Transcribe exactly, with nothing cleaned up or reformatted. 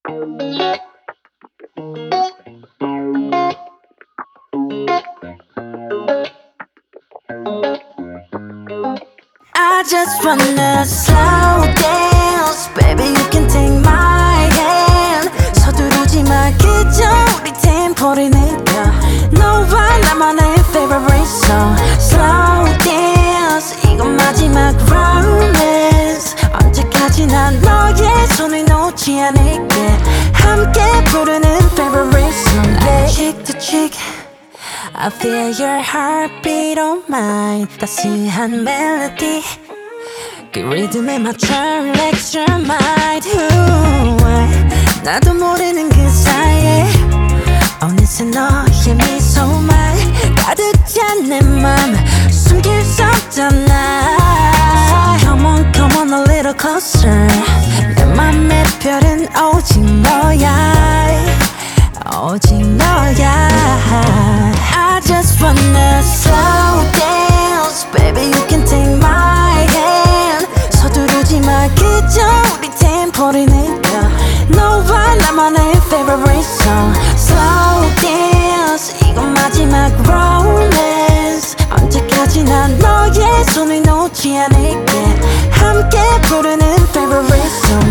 I just wanna slow dance. Baby, you can take my hand. 서두르지 마, 그저 우리 템포를 느껴. 너와 나만의 favorite song. Slow dance, 이건 마지막 romance. 언제까지나 너의 손을 놓지 않을게. 함께 부르는 favorite song. Yeah. Cheek to cheek, I feel your heartbeat on mine. 따스한 멜로디, 그 리듬에 맞춰 relax your mind. Ooh, 나도 모르는 그 사이에 어느새 너의 미소만 가득 찬 내 맘 숨길 수 없잖아. So come on, come on a little closer. 내 맘의 별은 오직 너야, 오직 너야. I just wanna slow dance. Baby, you can take my hand. 서두르지 마, 그저 우리 템포를 느껴. 너와 나만의 favorite song. Slow dance, 이건 마지막 romance. 언제까지나 너의 손을 놓지 않을게. 함께 부르는 favorite song.